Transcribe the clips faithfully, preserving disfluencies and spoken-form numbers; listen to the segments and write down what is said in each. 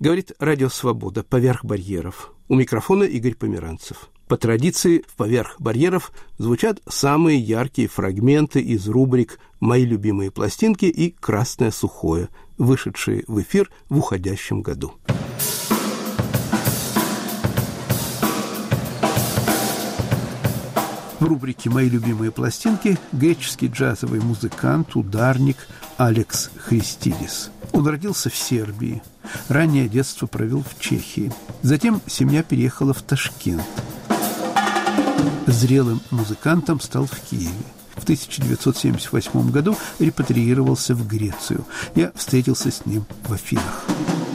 Говорит Радио Свобода «Поверх барьеров». У микрофона Игорь Померанцев. По традиции в «Поверх барьеров» звучат самые яркие фрагменты из рубрик «Мои любимые пластинки» и «Красное сухое», вышедшие в эфир в уходящем году. В рубрике «Мои любимые пластинки» греческий джазовый музыкант, ударник Алекс Христидис. Он родился в Сербии, раннее детство провел в Чехии. Затем семья переехала в Ташкент. Зрелым музыкантом стал в Киеве. В тысяча девятьсот семьдесят восьмом году репатриировался в Грецию. Я встретился с ним в Афинах.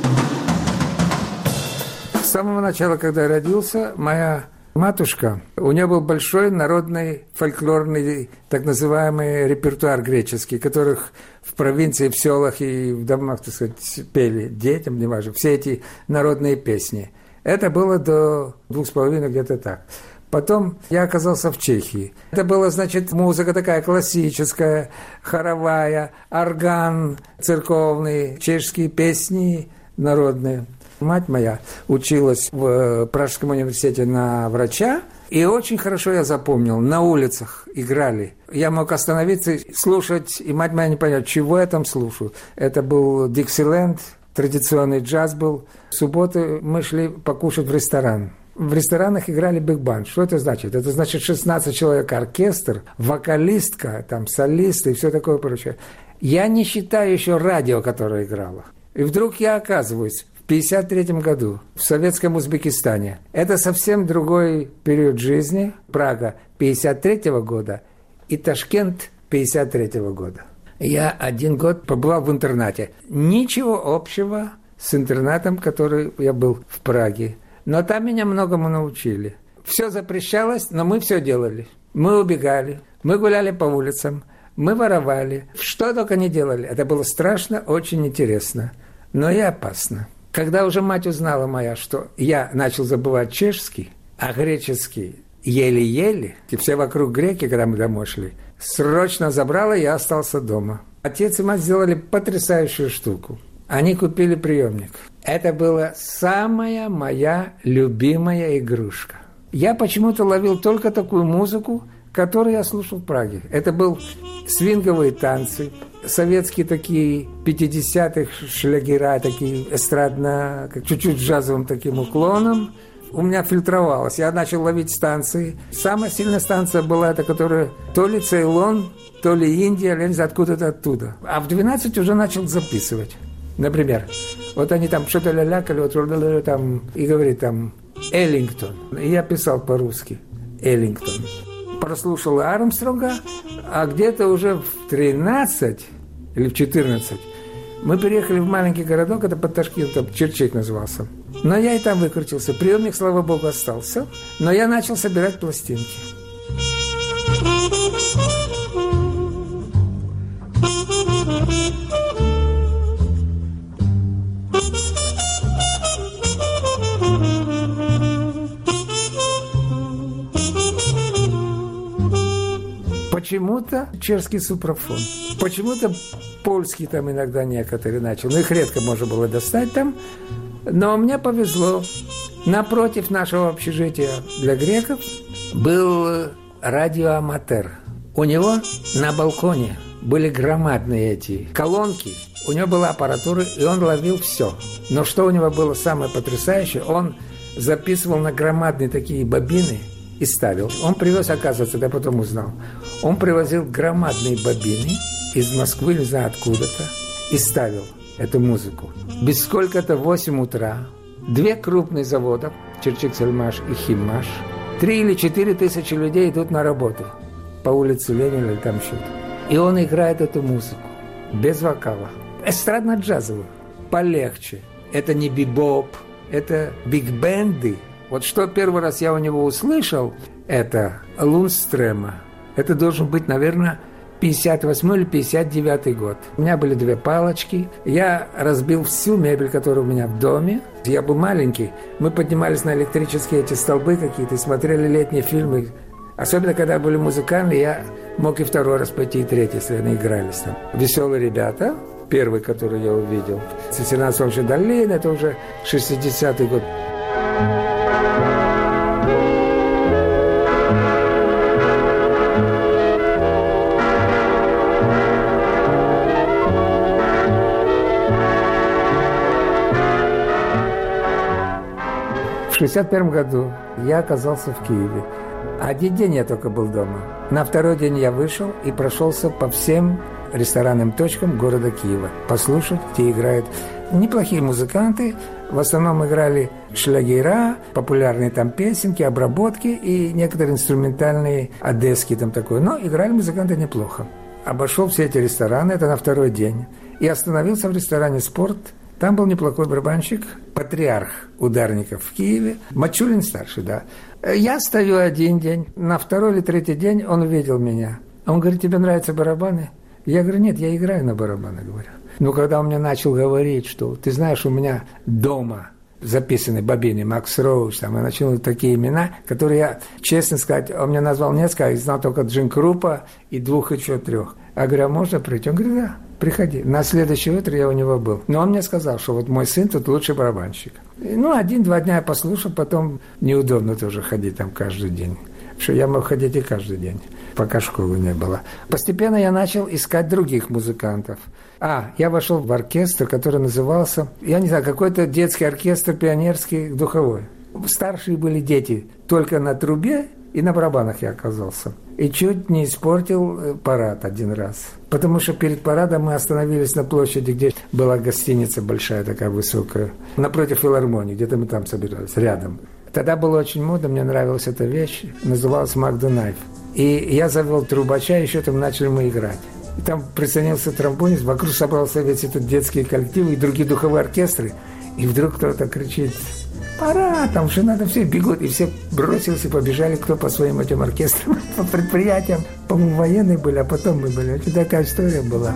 С самого начала, когда я родился, моя матушка, у нее был большой народный фольклорный так называемый репертуар греческий, которых в провинции, в селах и в домах, так сказать, пели детям, неважно, все эти народные песни. Это было до двух с половиной, где-то так. Потом я оказался в Чехии. Это была, значит, музыка такая классическая, хоровая, орган церковный, чешские песни народные. Мать моя училась в Пражском университете на врача, и очень хорошо я запомнил, на улицах играли. Я мог остановиться, слушать, и мать моя не поняла, чего я там слушаю. Это был Диксиленд, традиционный джаз был. В субботу мы шли покушать в ресторан. В ресторанах играли биг-банд. Что это значит? Это значит шестнадцать человек, оркестр, вокалистка, там, солисты и все такое прочее. Я не считаю еще радио, которое играло. И вдруг я оказываюсь в пятьдесят третьем году в советском Узбекистане. Это совсем другой период жизни. Прага пятьдесят третьего года и Ташкент пятьдесят третьего года. Я один год побывал в интернате. Ничего общего с интернатом, который я был в Праге. Но там меня многому научили. Все запрещалось, но мы все делали. Мы убегали, мы гуляли по улицам, мы воровали. Что только не делали. Это было страшно, очень интересно, но и опасно. Когда уже мать узнала моя, что я начал забывать чешский, а греческий еле-еле, и все вокруг греки, когда мы домой шли, срочно забрала, и я остался дома. Отец и мать сделали потрясающую штуку. Они купили приемник. Это была самая моя любимая игрушка. Я почему-то ловил только такую музыку, которую я слушал в Праге. Это был свинговые танцы, советские такие пятидесятых шлягера, такие эстрадно, чуть-чуть джазовым таким уклоном. У меня фильтровалось. Я начал ловить станции. Самая сильная станция была эта, которая то ли Цейлон, то ли Индия, или откуда-то оттуда. А в двенадцать уже начал записывать. Например, вот они там что-то лялякали, вот там, и говорит там Эллингтон. И я писал по-русски Эллингтон. Прослушал Армстронга, а где-то уже в тринадцать или в четырнадцать мы переехали в маленький городок, это под Ташкентом, Черчик назывался. Но я и там выкрутился. Приемник, слава богу, остался. Но я начал собирать пластинки. Почему-то чешский супрафон, почему-то польский там иногда некоторые начали, но их редко можно было достать там. Но мне повезло. Напротив нашего общежития для греков был радиоаматер. У него на балконе были громадные эти колонки, у него была аппаратура, и он ловил все. Но что у него было самое потрясающее, он записывал на громадные такие бобины и ставил. Он привез, оказывается, я потом узнал, он привозил громадные бобины из Москвы, не знаю откуда-то, и ставил эту музыку. Без сколько-то восемь утра, две крупные завода, Черчик-Сельмаш и Химмаш, три или четыре тысячи людей идут на работу по улице Ленина или там что-то. И он играет эту музыку без вокала. Эстрадно-джазовую, полегче. Это не бибоп, это биг-бенды. Вот что первый раз я у него услышал, это Лундстрема. Это должен быть, наверное, пятьдесят восьмой или пятьдесят девятый год. У меня были две палочки. Я разбил всю мебель, которая у меня в доме. Я был маленький. Мы поднимались на электрические эти столбы какие-то и смотрели летние фильмы. Особенно, когда были музыканты, я мог и второй раз пойти, и третий, если они игрались там. Веселые ребята. первый, который я увидел. «Цветена солнечной долины» – это уже шестидесятый год. В шестьдесят первом году я оказался в Киеве. Один день я только был дома. На второй день я вышел и прошелся по всем ресторанным точкам города Киева. Послушать, где играют неплохие музыканты. В основном играли шлягера, популярные там песенки, обработки и некоторые инструментальные одесские там такое. Но играли музыканты неплохо. Обошел все эти рестораны, это на второй день. И остановился в ресторане «Спорт». Там был неплохой барабанщик, патриарх ударников в Киеве, Мачулин старший, да. Я стою один день, на второй или третий день он увидел меня. Он говорит: тебе нравятся барабаны? Я говорю: нет, я играю на барабаны, говорю. Но когда он мне начал говорить, что, ты знаешь, у меня дома записаны бобины, Макс Роуч, там, и начал такие имена, которые я, честно сказать, он мне назвал несколько, я знал только Джин Крупа и двух еще трех. Я говорю: а можно прийти? Он говорит: да, приходи. На следующее утро я у него был. Но он мне сказал, что вот мой сын тут лучший барабанщик. И, ну, один-два дня я послушал, потом неудобно тоже ходить там каждый день. Потому что я мог ходить и каждый день, пока школы не было. Постепенно я начал искать других музыкантов. А, я вошел в оркестр, который назывался, я не знаю, какой-то детский оркестр пионерский, духовой. Старшие были дети, только на трубе и на барабанах я оказался. И чуть не испортил парад один раз. Потому что перед парадом мы остановились на площади, где была гостиница большая, такая высокая, напротив филармонии, где-то мы там собирались, рядом. Тогда было очень модно, мне нравилась эта вещь, называлась «Мак да Найф». И я завел трубача, еще там начали мы играть. И там присоединился тромбонист, вокруг собрался весь этот детский коллектив и другие духовые оркестры. И вдруг кто-то кричит: пора, там уже надо, все бегут. И все бросились и побежали, кто по своим этим оркестрам, по предприятиям. По-моему, военные были, а потом мы были. Очень такая история была.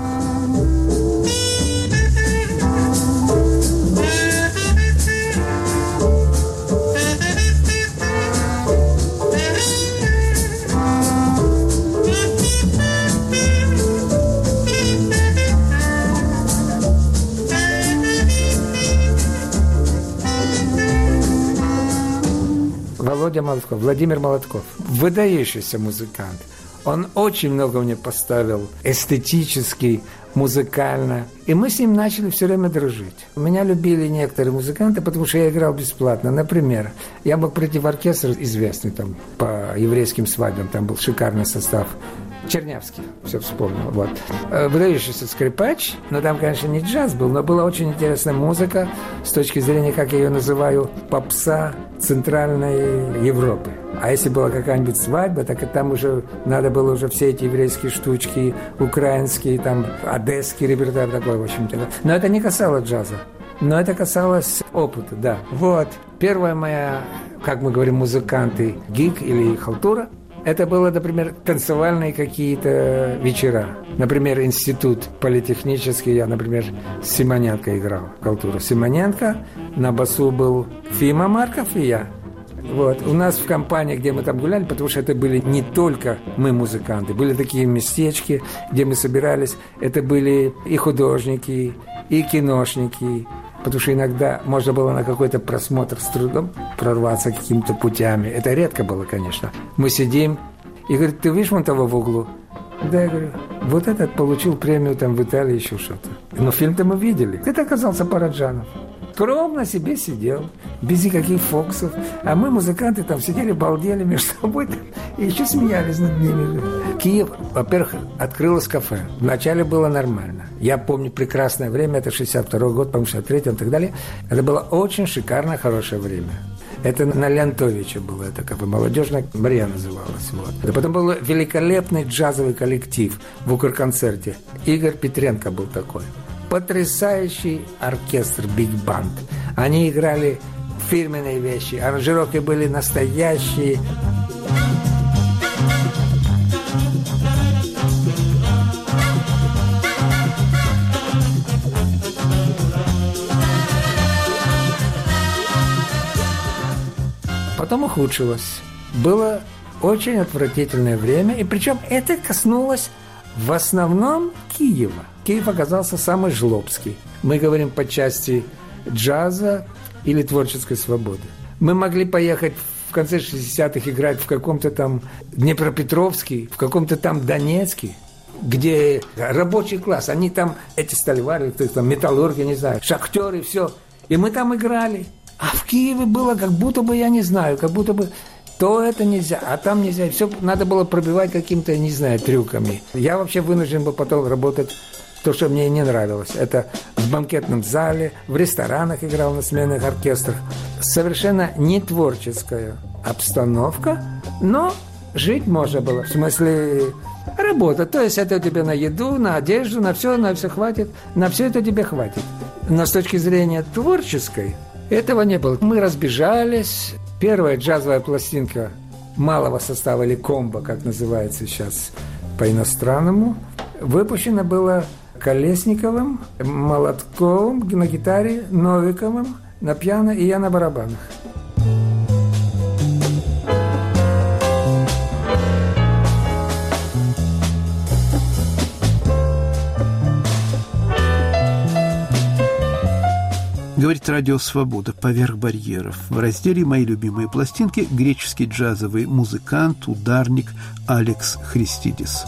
Володя Молотков, Владимир Молотков, выдающийся музыкант. Он очень много мне поставил эстетически, музыкально. И мы с ним начали все время дружить. Меня любили некоторые музыканты, потому что я играл бесплатно. Например, я мог прийти в оркестр известный там по еврейским свадьбам, там был шикарный состав. Чернявский, все вспомнил, вот. Выдающийся скрипач, но там, конечно, не джаз был, но была очень интересная музыка с точки зрения, как я ее называю, попса Центральной Европы. А если была какая-нибудь свадьба, так и там уже надо было уже все эти еврейские штучки, украинские, там, одесский репертуар такой, в общем-то. Но это не касалось джаза. Но это касалось опыта, да. Вот. Первая моя, как мы говорим, музыканты, гиг или халтура, это было, например, танцевальные какие-то вечера. Например, институт политехнический. Я, например, с Симоненко играл халтуру. Симоненко, на басу был Фима Марков и я. Вот. У нас в компании, где мы там гуляли, потому что это были не только мы музыканты, были такие местечки, где мы собирались. Это были и художники, и киношники, потому что иногда можно было на какой-то просмотр с трудом прорваться какими-то путями. Это редко было, конечно. Мы сидим, и говорит: ты видишь вон того в углу? Да, я говорю: вот этот получил премию там в Италии, еще что-то. Но фильм-то мы видели. Это оказался Параджанов. Скромно себе сидел, без никаких фокусов. А мы, музыканты, там сидели, балдели между собой там, и еще смеялись над ними. Киев, во-первых, открылось кафе. Вначале было нормально. Я помню прекрасное время, это шестьдесят второй год, по-моему, шестьдесят третий и так далее. Это было очень шикарное, хорошее время. Это на Леонтовича было, это кафе, молодежная Мария называлась. Вот. А потом был великолепный джазовый коллектив в Укрконцерте. Игорь Петренко был такой. Потрясающий оркестр, биг-банд. Они играли фирменные вещи, аранжировки были настоящие. Потом ухудшилось. Было очень отвратительное время, и причем это коснулось в основном Киева. Киев оказался самый жлобский. Мы говорим по части джаза или творческой свободы. Мы могли поехать в конце шестидесятых играть в каком-то там Днепропетровске, в каком-то там Донецке, где рабочий класс, они там, эти сталевары, там металлурги, не знаю, шахтеры, все. И мы там играли. А в Киеве было как будто бы, я не знаю, как будто бы то это нельзя, а там нельзя. Все надо было пробивать какими-то, не знаю, трюками. Я вообще вынужден был потом работать то, что мне не нравилось. Это в банкетном зале, в ресторанах играл на сменных оркестрах. Совершенно не творческая обстановка, но жить можно было. В смысле, работа. То есть это тебе на еду, на одежду, на все, на все хватит. На все это тебе хватит. Но с точки зрения творческой этого не было. Мы разбежались. Первая джазовая пластинка малого состава, или комбо, как называется сейчас по-иностранному, выпущена была Колесниковым, Молотковым на гитаре, Новиковым на пиано и я на барабанах. Говорит радио «Свобода» поверх барьеров. В разделе «Мои любимые пластинки» греческий джазовый музыкант, ударник Алекс Христидис.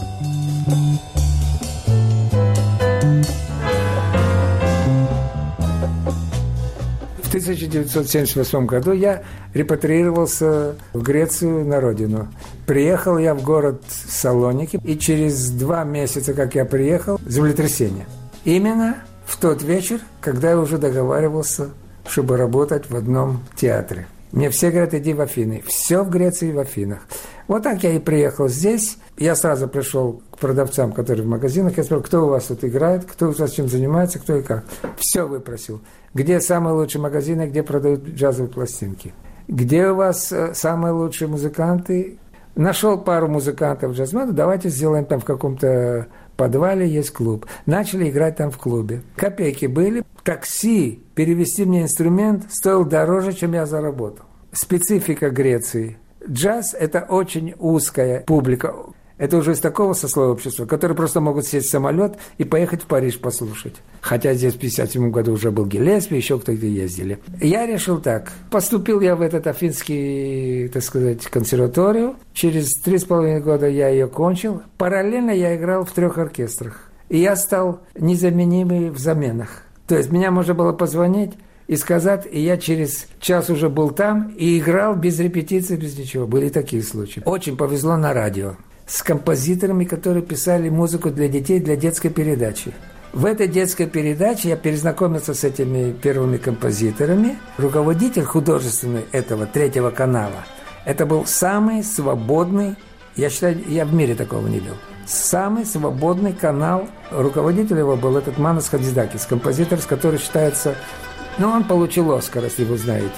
В тысяча девятьсот семьдесят восьмом году я репатриировался в Грецию на родину. Приехал я в город Салоники, и через два месяца, как я приехал, землетрясение. Именно в тот вечер, когда я уже договаривался, чтобы работать в одном театре. Мне все говорят, иди в Афины. Все в Греции в Афинах. Вот так я и приехал здесь. Я сразу пришел к продавцам, которые в магазинах. Я спросил, кто у вас тут играет, кто у вас чем занимается, кто и как. Все выпросил. Где самые лучшие магазины, где продают джазовые пластинки. Где у вас самые лучшие музыканты. Нашел пару музыкантов джазменов. Давайте сделаем там в каком-то подвале есть клуб. Начали играть там в клубе. Копейки были. Такси, перевезти мне инструмент, стоил дороже, чем я заработал. Специфика Греции. Джаз – это очень узкая публика. Это уже из такого сословия общества, которые просто могут сесть в самолет и поехать в Париж послушать. Хотя здесь в пятьдесят седьмом году уже был Гиллеспи, еще кто-то ездили. Я решил так. Поступил я в этот афинский, так сказать, консерваторию. Через три с половиной года я ее кончил. Параллельно я играл в трех оркестрах. И я стал незаменимый в заменах. То есть меня можно было позвонить и сказать, и я через час уже был там и играл без репетиции, без ничего. Были такие случаи. Очень повезло на радио. С композиторами, которые писали музыку для детей, для детской передачи. В этой детской передаче я перезнакомился с этими первыми композиторами. Руководитель художественный этого третьего канала, это был самый свободный, я считаю, я в мире такого не видел, самый свободный канал. Руководитель его был этот Манас Хадзидакис, композитор, с которым считается, ну, он получил Оскар, если вы знаете.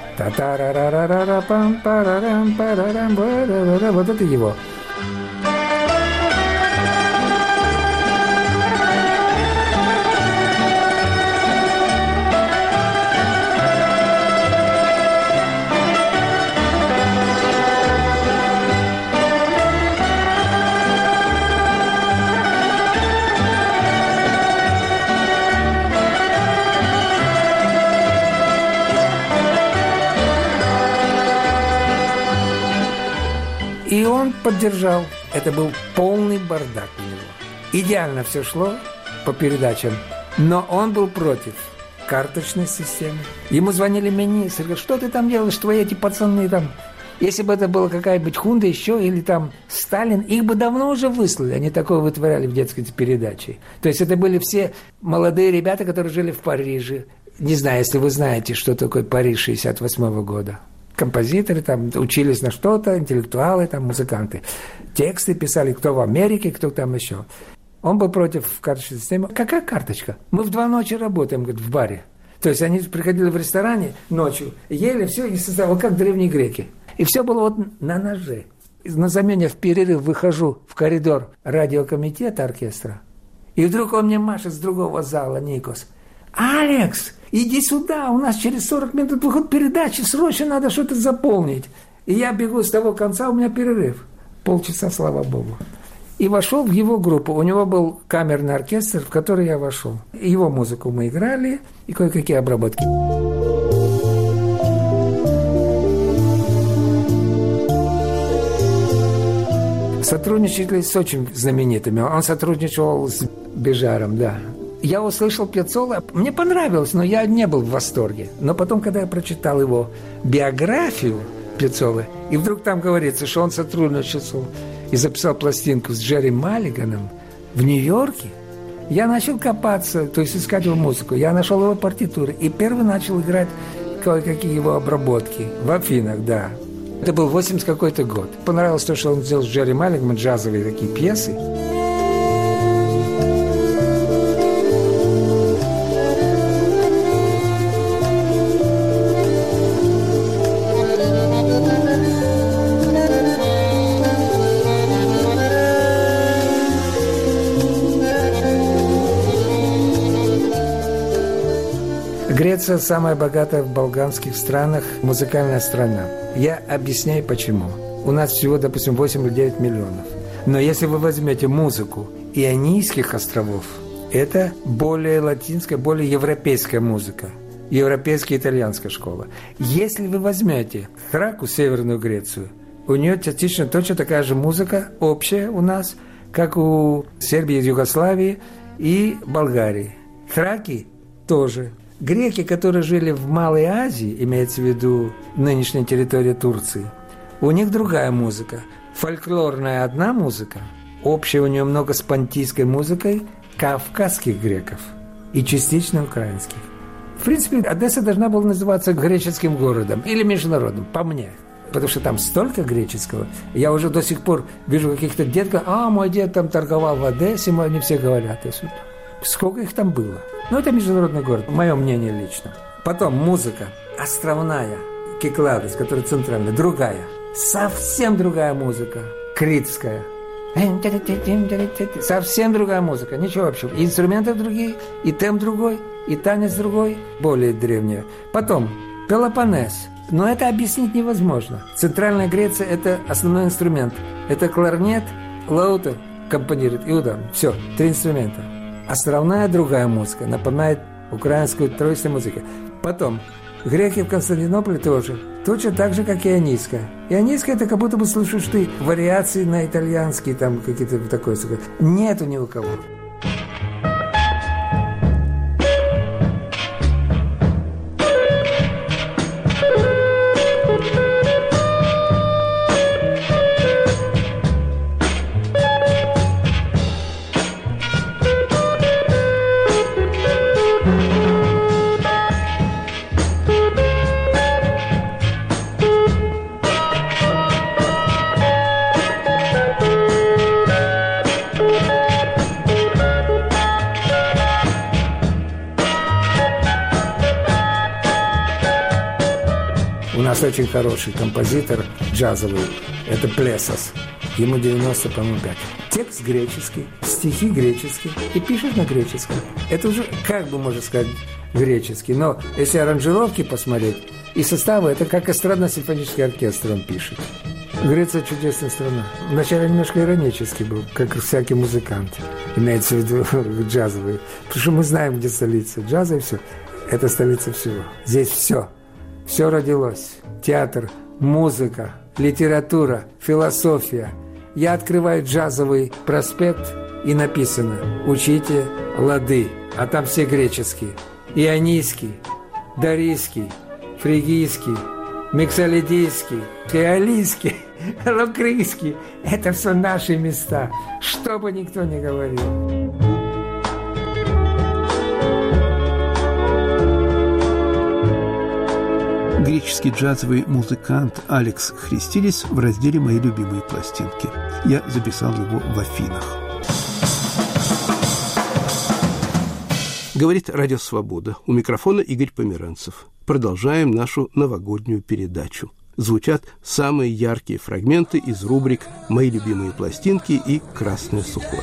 Вот это его. И он поддержал. Это был полный бардак у него. Идеально все шло по передачам. Но он был против карточной системы. Ему звонили министры, говорят, что ты там делаешь, твои эти пацаны там. Если бы это была какая-нибудь Хунда еще, или там Сталин, их бы давно уже выслали. Они такое вытворяли в детской передаче. То есть это были все молодые ребята, которые жили в Париже. Не знаю, если вы знаете, что такое Париж шестьдесят восьмого года. Композиторы там учились на что-то, интеллектуалы, там, музыканты. Тексты писали, кто в Америке, кто там еще. Он был против карточной системы. Какая карточка? Мы в два ночи работаем, говорит, в баре. То есть они приходили в ресторане ночью, ели все, и создавали, как древние греки. И все было вот на ноже. На замене в перерыв выхожу в коридор радиокомитета оркестра. И вдруг он мне машет с другого зала, Никос. «Алекс, иди сюда, у нас через сорок минут выход передачи, срочно надо что-то заполнить». И я бегу с того конца, у меня перерыв. Полчаса, слава богу. и вошел в его группу. У него был камерный оркестр, в который я вошел. Его музыку мы играли и кое-какие обработки. Сотрудничали с очень знаменитыми. Он сотрудничал с Бежаром, да. Я услышал Пьяццолу, мне понравилось, но я не был в восторге. Но потом, когда я прочитал его биографию Пьяццолы, и вдруг там говорится, что он сотрудничал и записал пластинку с Джерри Маллиганом в Нью-Йорке, я начал копаться, то есть искать его музыку. Я нашел его партитуры и первый начал играть кое-какие его обработки в Афинах, да. Это был восемьдесят какой-то год. Понравилось то, что он сделал с Джерри Маллиганом, джазовые такие пьесы. Греция самая богатая в балканских странах музыкальная страна. Я объясняю почему. У нас всего, допустим, восемь или девять миллионов. Но если вы возьмете музыку Ионийских островов, это более латинская, более европейская музыка. Европейская итальянская школа. Если вы возьмете Траку, Северную Грецию, у нее частично точно такая же музыка, общая у нас, как у Сербии, Югославии и Болгарии. Траки тоже. Греки, которые жили в Малой Азии, имеется в виду нынешняя территория Турции, у них другая музыка. Фольклорная одна музыка, общая у нее много с понтийской музыкой кавказских греков и частично украинских. В принципе, Одесса должна была называться греческим городом или международным, по мне. Потому что там столько греческого. Я уже до сих пор вижу каких-то детков, а, мой дед там торговал в Одессе, они все говорят. Сколько их там было? Ну, это международный город, мое мнение лично. Потом музыка островная, Кикладос, которая центральная, другая. Совсем другая музыка, критская. Совсем другая музыка, ничего общего. И инструменты другие, и темп другой, и танец другой, более древняя. Потом Пелопоннес. Но это объяснить невозможно. Центральная Греция – это основной инструмент. Это кларнет, лаута аккомпанирует и удар. Все, три инструмента. Островная другая музыка, напоминает украинскую троичную музыку. Потом, греки в Константинополе тоже, точно так же, как и ионийская. Ионийская – это как будто бы слушаешь ты вариации на итальянский, там какие-то такое. Нету ни у кого. У нас очень хороший композитор джазовый, это Плесос. Ему девяносто, по-моему, пять. Текст греческий, стихи греческие, и пишет на греческом. Это уже, как бы можно сказать, греческий. Но если аранжировки посмотреть, и составы, это как эстрадно-симфонический оркестр он пишет. Греция чудесная страна. Вначале немножко иронический был, как всякий музыкант, имеется в виду джазовый. Потому что мы знаем, где столица джаза, и все. Это столица всего. Здесь все. Все родилось. Театр, музыка, литература, философия. Я открываю джазовый проспект, и написано «Учите лады», а там все греческие. Ионийский, Дарийский, Фригийский, Миксолидийский, Киолийский, Лукрийский. Это все наши места, что бы никто ни говорил. Греческий джазовый музыкант Алекс Христидис в разделе «Мои любимые пластинки». Я записал его в Афинах. Говорит Радио Свобода. У микрофона Игорь Померанцев. Продолжаем нашу новогоднюю передачу. Звучат самые яркие фрагменты из рубрик «Мои любимые пластинки» и «Красное сухое».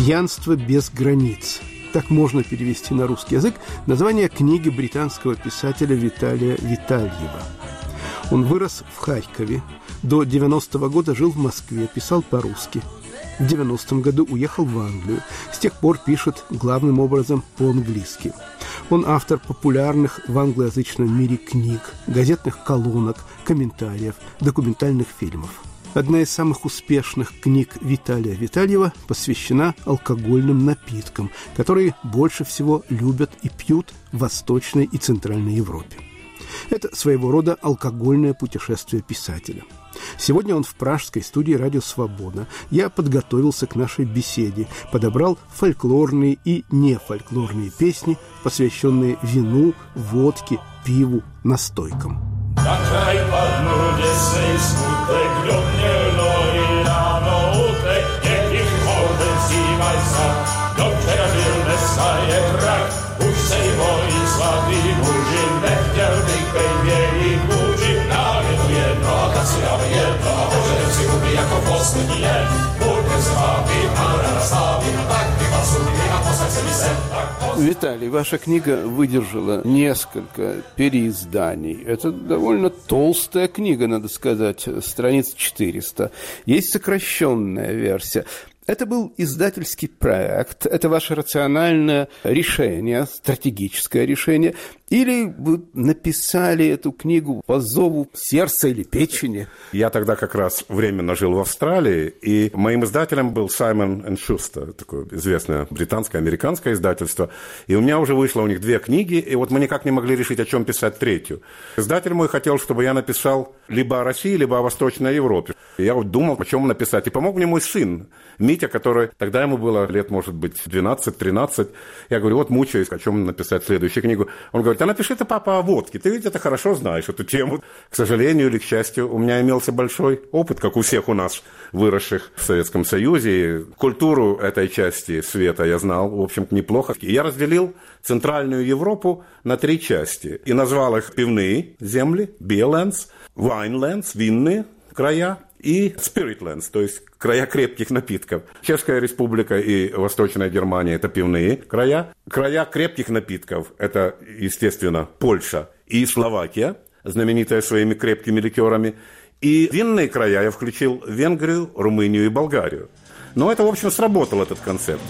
«Пьянство без границ». Так можно перевести на русский язык название книги британского писателя Виталия Витальева. Он вырос в Харькове, до девяностого года жил в Москве, писал по-русски. В девяностом году уехал в Англию. С тех пор пишет главным образом по-английски. Он автор популярных в англоязычном мире книг, газетных колонок, комментариев, документальных фильмов. Одна из самых успешных книг Виталия Витальева посвящена алкогольным напиткам, которые больше всего любят и пьют в Восточной и Центральной Европе. Это своего рода алкогольное путешествие писателя. Сегодня он в пражской студии «Радио Свобода». Я подготовился к нашей беседе, подобрал фольклорные и нефольклорные песни, посвященные вину, водке, пиву, настойкам. Виталий, ваша книга выдержала несколько переизданий. Это довольно толстая книга, надо сказать, страниц четыреста. Есть сокращенная версия. Это был издательский проект, это ваше рациональное решение, стратегическое решение, или вы написали эту книгу по зову сердца или печени? Я тогда как раз временно жил в Австралии, и моим издателем был Simon энд Schuster, такое известное британское, американское издательство, и у меня уже вышло у них две книги, и вот мы никак не могли решить, о чем писать третью. Издатель мой хотел, чтобы я написал либо о России, либо о Восточной Европе. Я вот думал, о чем написать, и помог мне мой сын, Митя, который тогда ему было лет, может быть, двенадцать-тринадцать. Я говорю, вот мучаюсь, о чем написать следующую книгу. Он говорит, а напиши ты, папа, о водке. Ты ведь это хорошо знаешь, эту тему. К сожалению или к счастью, у меня имелся большой опыт, как у всех у нас, выросших в Советском Союзе. Культуру этой части света я знал, в общем-то, неплохо. И я разделил Центральную Европу на три части. И назвал их пивные земли, beerlands, winelands, винные края, и Spiritlands, то есть края крепких напитков. Чешская республика и Восточная Германия – это пивные края. Края крепких напитков – это, естественно, Польша и Словакия, знаменитая своими крепкими ликерами. И винные края я включил Венгрию, Румынию и Болгарию. Но это, в общем, сработал этот концепт.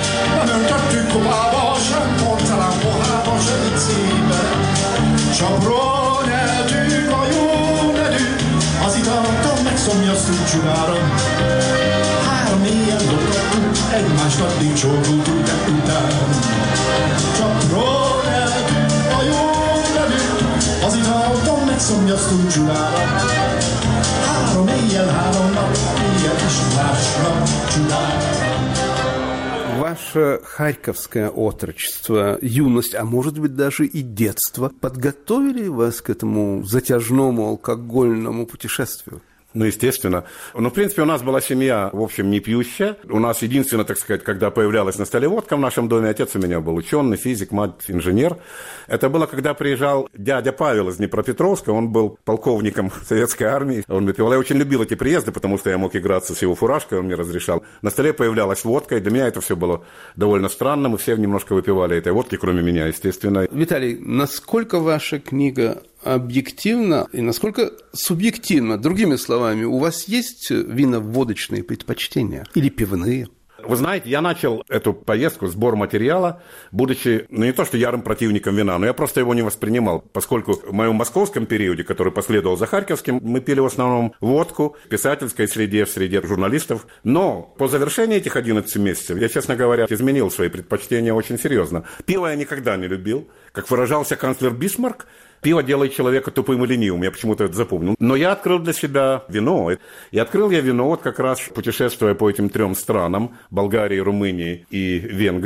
Szomjaztunk csugáron, három éjjel dobtunk, egymásnak dicsókult után. Csak róneltünk, a jó velünk, az italton megszomjaztunk csugáron. Három éjjel, három nap, éjjel is másra csugáron. Ваше харьковское отрочество, юность, а может быть даже и детство, подготовили вас к этому затяжному алкогольному путешествию? Ну, естественно. Ну, в принципе, у нас была семья, в общем, не пьющая. У нас единственное, так сказать, когда появлялась на столе водка в нашем доме, отец у меня был ученый, физик, мать инженер. Это было, когда приезжал дядя Павел из Днепропетровска, он был полковником советской армии. Он выпивал. Я очень любил эти приезды, потому что я мог играться с его фуражкой, он мне разрешал. На столе появлялась водка, и для меня это все было довольно странно. Мы все немножко выпивали этой водки, кроме меня, естественно. Виталий, насколько ваша книга объективно и насколько субъективно? Другими словами, у вас есть вино-водочные предпочтения или пивные? Вы знаете, я начал эту поездку, сбор материала, будучи, ну не то что ярым противником вина, но я просто его не воспринимал, поскольку в моем московском периоде, который последовал за харьковским, мы пили в основном водку в писательской среде, в среде журналистов. Но по завершении этих одиннадцати месяцев я, честно говоря, изменил свои предпочтения очень серьезно. Пиво я никогда не любил. Как выражался канцлер Бисмарк, пиво делает человека тупым и ленивым, я почему-то это запомнил. Но я открыл для себя вино. И открыл я вино вот как раз путешествуя по этим трем странам, Болгарии, Румынии и Венгрии.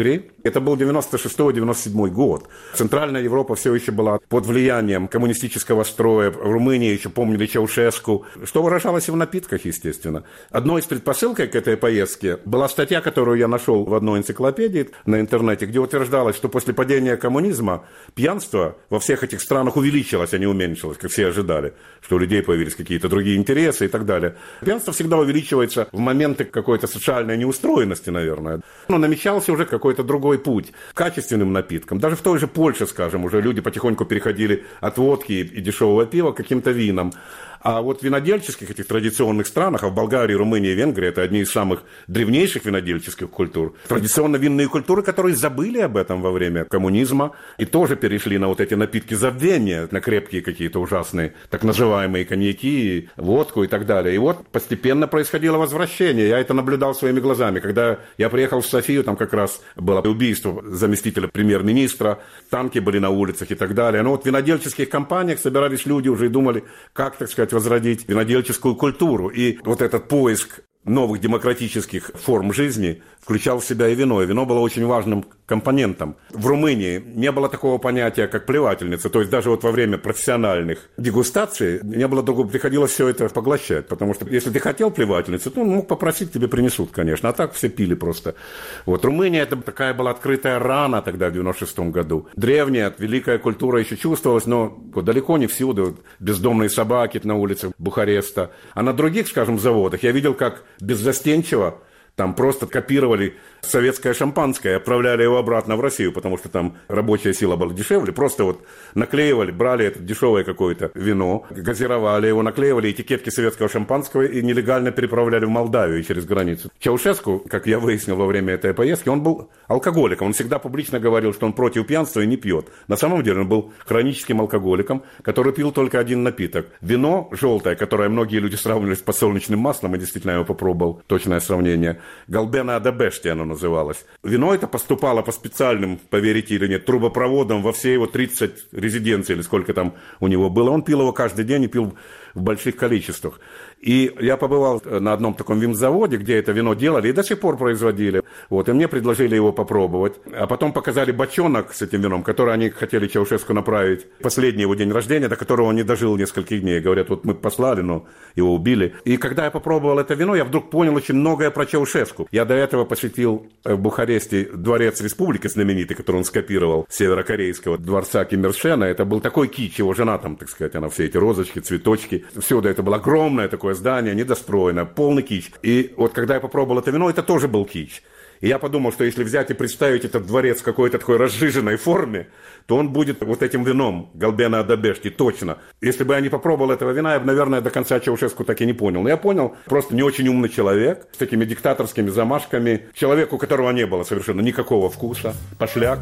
Это был девяносто шестой - девяносто седьмой год. Центральная Европа все еще была под влиянием коммунистического строя. В Румынии еще помнили Чаушеску, что выражалось и в напитках, естественно. Одной из предпосылок к этой поездке была статья, которую я нашел в одной энциклопедии на интернете, где утверждалось, что после падения коммунизма пьянство во всех этих странах увеличилось, а не уменьшилось, как все ожидали, что у людей появились какие-то другие интересы и так далее. Пьянство всегда увеличивается в моменты какой-то социальной неустроенности, наверное. Но намечался уже какой-то другой путь к качественным напиткам. Даже в той же Польше, скажем, уже люди потихоньку переходили от водки и дешевого пива к каким-то винам. А вот в винодельческих этих традиционных странах, а в Болгарии, Румынии и Венгрии, это одни из самых древнейших винодельческих культур, традиционно винные культуры, которые забыли об этом во время коммунизма и тоже перешли на вот эти напитки забвения, на крепкие какие-то ужасные, так называемые коньяки, водку и так далее. И вот постепенно происходило возвращение. Я это наблюдал своими глазами. Когда я приехал в Софию, там как раз было убийство заместителя премьер-министра, танки были на улицах и так далее. Но вот в винодельческих компаниях собирались люди уже и думали, как, так сказать, возродить винодельческую культуру. И вот этот поиск новых демократических форм жизни включал в себя и вино. И вино было очень важным компонентом. В Румынии не было такого понятия, как плевательница. То есть даже вот во время профессиональных дегустаций не было другого, приходилось все это поглощать. Потому что если ты хотел плевательницу, то он мог попросить, тебе принесут, конечно. А так все пили просто. Вот Румыния, это такая была открытая рана тогда, в девяносто шестом году. Древняя, великая культура еще чувствовалась, но вот далеко не всюду. Вот бездомные собаки на улицах Бухареста. А на других, скажем, заводах я видел, как беззастенчиво там просто копировали советское шампанское и отправляли его обратно в Россию, потому что там рабочая сила была дешевле. Просто вот наклеивали, брали это дешевое какое-то вино, газировали его, наклеивали этикетки советского шампанского и нелегально переправляли в Молдавию через границу. Чаушеску, как я выяснил во время этой поездки, он был алкоголиком. Он всегда публично говорил, что он против пьянства и не пьет. На самом деле он был хроническим алкоголиком, который пил только один напиток. Вино желтое, которое многие люди сравнивали с подсолнечным маслом, и действительно я его попробовал, точное сравнение. Галбена Адабешти оно называлось. Вино это поступало по специальным, поверите или нет, трубопроводам во все его тридцать резиденций, или сколько там у него было. Он пил его каждый день и пил в больших количествах. И я побывал на одном таком винзаводе, где это вино делали и до сих пор производили. Вот, и мне предложили его попробовать. А потом показали бочонок с этим вином, который они хотели Чаушеску направить. Последний его день рождения, до которого он не дожил нескольких дней. Говорят, вот мы послали, но его убили. И когда я попробовал это вино, я вдруг понял очень многое про Чаушеску. Я до этого посетил в Бухаресте дворец республики знаменитый, который он скопировал с северокорейского дворца Ким Ир Сена. Это был такой кич, его жена там, так сказать, она все эти розочки, цветочки. Всюду это было огромное такое здание, недостроенное, полный кич. И вот когда я попробовал это вино, это тоже был кич. И я подумал, что если взять и представить этот дворец в какой-то такой разжиженной форме, то он будет вот этим вином Галбена Адабешти, точно. Если бы я не попробовал этого вина, я бы, наверное, до конца Чаушеску так и не понял. Но я понял, просто не очень умный человек, с такими диктаторскими замашками. Человек, у которого не было совершенно никакого вкуса. Пошляк.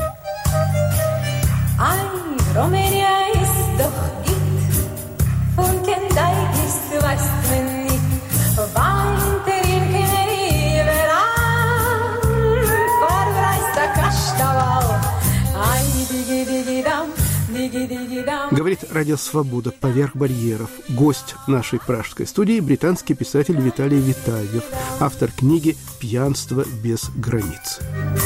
Говорит Радио Свобода «Поверх барьеров». Гость нашей пражской студии – британский писатель Виталий Витальев, автор книги «Пьянство без границ».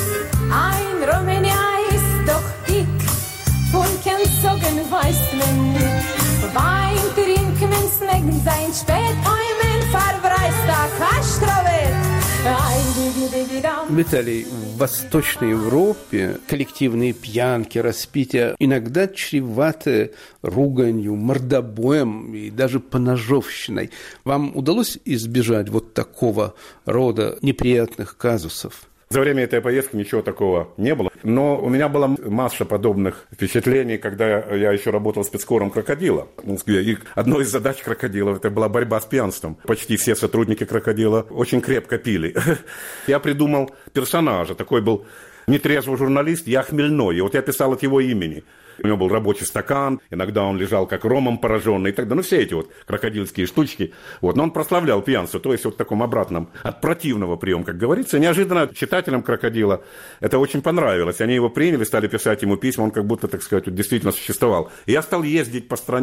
Виталий, в Восточной Европе коллективные пьянки, распития иногда чреваты руганью, мордобоем и даже поножовщиной. Вам удалось избежать вот такого рода неприятных казусов? За время этой поездки ничего такого не было. Но у меня была масса подобных впечатлений, когда я еще работал спецкором «Крокодила» в Москве. И одной из задач «Крокодила» это была борьба с пьянством. Почти все сотрудники «Крокодила» очень крепко пили. Я придумал персонажа. Такой был нетрезвый журналист, я хмельной. И вот я писал от его имени. У него был рабочий стакан, иногда он лежал как ромом пораженный и так далее. Ну, все эти вот крокодильские штучки. Вот. Но он прославлял пьянство, то есть вот в таком обратном, от противного приема, как говорится. Неожиданно читателям «Крокодила» это очень понравилось. Они его приняли, стали писать ему письма, он как будто, так сказать, вот действительно существовал. И я стал ездить по стране,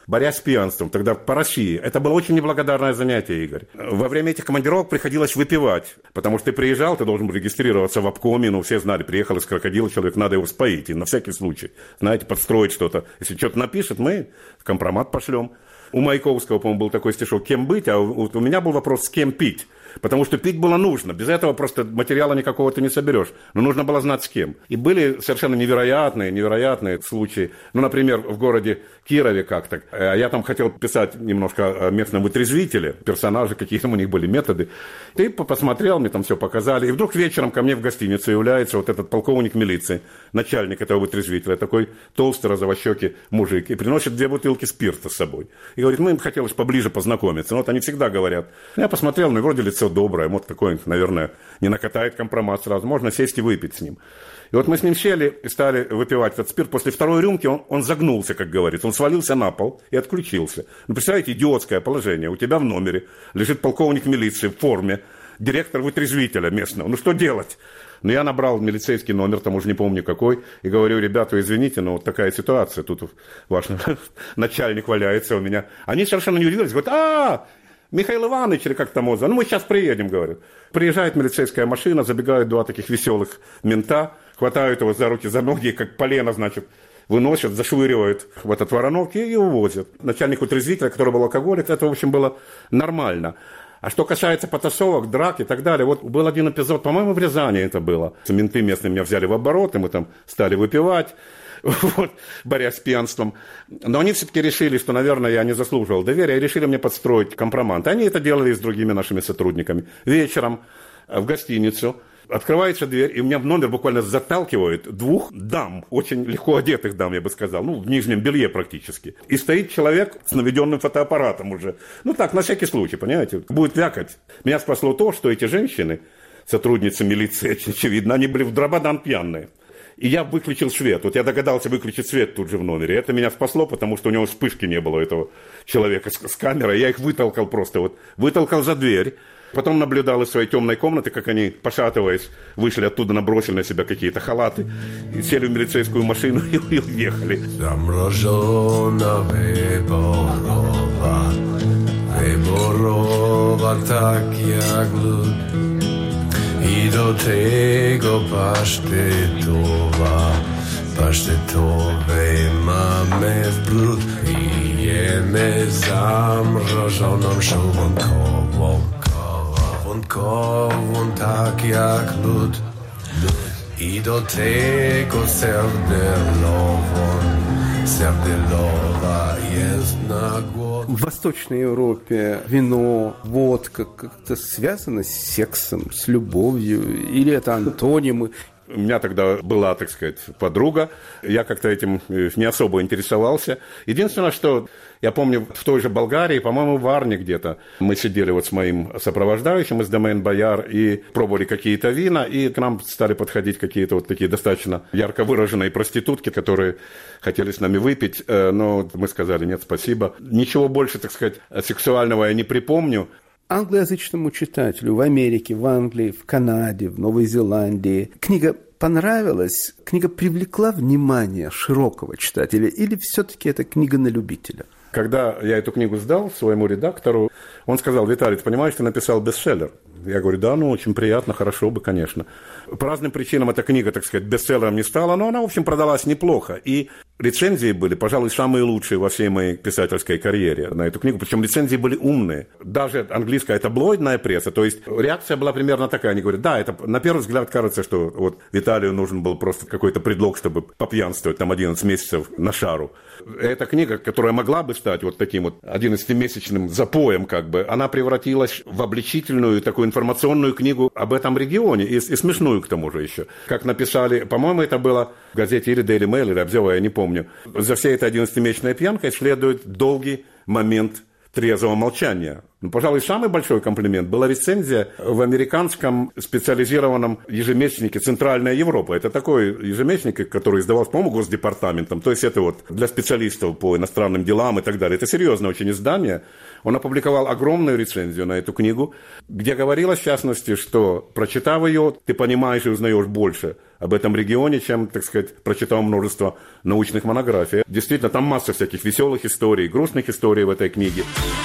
борясь с пьянством, тогда по России. Это было очень неблагодарное занятие, Игорь. Во время этих командировок приходилось выпивать, потому что ты приезжал, ты должен был регистрироваться в обкоме, ну, все знали, приехал из крокодила человек, надо его споить, и на всякий случай, знаете, подстроить что-то. Если что-то напишет, мы компромат пошлем. У Маяковского, по-моему, был такой стишок «Кем быть?», а у, у меня был вопрос «С кем пить?». Потому что пить было нужно. Без этого просто материала никакого ты не соберешь. Но нужно было знать с кем. И были совершенно невероятные, невероятные случаи. Ну, например, в городе Кирове как-то. Я там хотел писать немножко о местном вытрезвителе. Персонажи, какие там у них были методы. Ты посмотрел, мне там все показали. И вдруг вечером ко мне в гостиницу является вот этот полковник милиции, начальник этого вытрезвителя, такой толстый, розовощекий мужик. И приносит две бутылки спирта с собой. И говорит, ну, им хотелось поближе познакомиться. Ну, вот они всегда говорят. Я посмотрел, ну, вроде лицо доброе, вот какой-нибудь, наверное, не накатает компромат сразу, можно сесть и выпить с ним. И вот мы с ним сели и стали выпивать этот спирт. После второй рюмки он, он загнулся, как говорится, он свалился на пол и отключился. Ну, представляете, идиотское положение. У тебя в номере лежит полковник милиции в форме, директор вытрезвителя местного. Ну, что делать? Ну, я набрал милицейский номер, там уже не помню какой, и говорю, ребята, извините, но вот такая ситуация, тут ваш начальник валяется у меня. Они совершенно не удивились, говорят, а Михаил Иванович, или как там его зовут, ну мы сейчас приедем, говорят. Приезжает милицейская машина, забегают два таких веселых мента, хватают его за руки, за ноги, как полено, значит, выносят, зашвыривают в этот воронок и, и увозят. Начальник вытрезвителя, который был алкоголик, это, в общем, было нормально. А что касается потасовок, драк и так далее, вот был один эпизод, по-моему, в Рязани это было. Менты местные меня взяли в оборот, и мы там стали выпивать. Вот, борясь с пьянством. Но они все-таки решили, что, наверное, я не заслуживал доверия, и решили мне подстроить компромат. Они это делали и с другими нашими сотрудниками. Вечером в гостиницу открывается дверь, и у меня в номер буквально заталкивают двух дам, очень легко одетых дам, я бы сказал, ну, в нижнем белье практически. И стоит человек с наведенным фотоаппаратом уже. Ну, так, на всякий случай, понимаете, будет вякать. Меня спасло то, что эти женщины, сотрудницы милиции, очевидно, они были в дрободан пьяные. И я выключил свет. Вот я догадался выключить свет тут же в номере. Это меня спасло, потому что у него вспышки не было, этого человека с, с камерой. Я их вытолкал просто, вот, вытолкал за дверь. Потом наблюдал из своей темной комнаты, как они, пошатываясь, вышли оттуда, набросили на себя какие-то халаты. И сели в милицейскую машину и, и уехали. Замрожена выборова, выборова так jak lud. I do tego pasztetowa, pasztetowej mamy w brud i jemy zamrożoną szałwonkową, wątkową tak jak lód. I do tego serdelową, serdelowa jest na głos. В Восточной Европе вино, водка как-то связано с сексом, с любовью, или это антонимы? У меня тогда была, так сказать, подруга. Я как-то этим не особо интересовался. Единственное, что я помню, в той же Болгарии, по-моему, в Варне где-то, мы сидели вот с моим сопровождающим из Домен Бояр и пробовали какие-то вина, и к нам стали подходить какие-то вот такие достаточно ярко выраженные проститутки, которые хотели с нами выпить, но мы сказали нет, спасибо. Ничего больше, так сказать, сексуального я не припомню. Англоязычному читателю в Америке, в Англии, в Канаде, в Новой Зеландии книга понравилась, книга привлекла внимание широкого читателя, или все-таки это книга на любителя? Когда я эту книгу сдал своему редактору, он сказал: Виталий, ты понимаешь, ты написал бестселлер? Я говорю: да, ну, очень приятно, хорошо бы, конечно. По разным причинам эта книга, так сказать, бестселлером не стала, но она, в общем, продалась неплохо. И рецензии были, пожалуй, самые лучшие во всей моей писательской карьере на эту книгу. Причем рецензии были умные. Даже английская таблоидная пресса. То есть реакция была примерно такая. Они говорят: да, это на первый взгляд кажется, что вот Виталию нужен был просто какой-то предлог, чтобы попьянствовать там одиннадцать месяцев на шару. Эта книга, которая могла бы стать вот таким вот одиннадцатимесячным запоем, как бы, она превратилась в обличительную такую информационную книгу об этом регионе, и, и смешную к тому же еще. Как написали, по-моему, это было в газете или Daily Mail, или Обзева, я не помню. За всей этой одиннадцатимесячной пьянкой следует долгий момент трезвого молчания. Ну, пожалуй, самый большой комплимент была рецензия в американском специализированном ежемесячнике «Центральная Европа». Это такой ежемесячник, который издавался, по-моему, Госдепартаментом. То есть это вот для специалистов по иностранным делам и так далее. Это серьезное очень издание. Он опубликовал огромную рецензию на эту книгу, где говорилось, в частности, что, прочитав ее, ты понимаешь и узнаешь больше об этом регионе, чем, так сказать, прочитал множество научных монографий. Действительно, там масса всяких веселых историй, грустных историй в этой книге.